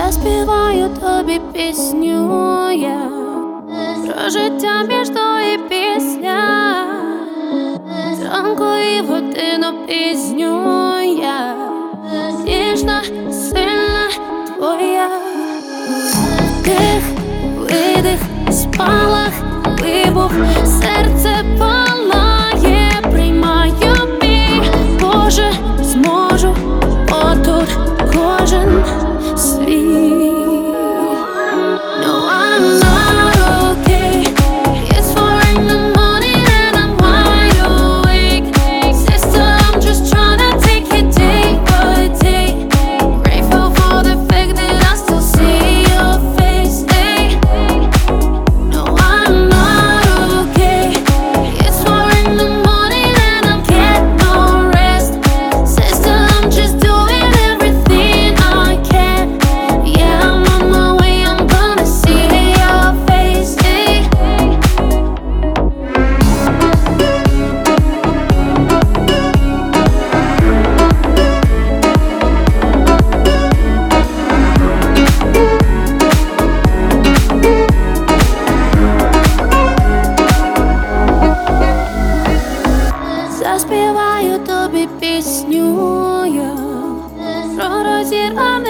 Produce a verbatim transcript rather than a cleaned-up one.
Заспіваю тобі пісню я про життя між до і після, зранку і в годину пізню я, ніжна, сильна твоя. Вдих, видих, спалах, вибух, серце палає, приймаю бій, Боже, зможу, отут кожен свій. No, I'm not okay. It's four in the morning and I'm wide awake. Sister, I'm just trying to take it day by day. Grateful for the fact that I still see your face. Hey. No, I'm not okay. It's four in the morning and I'm getting no rest. Sister, I'm just doing everything I can. Yeah, I'm on my way, I'm gonna see your face. Hey. Заспіваю тобі пісню я про розірване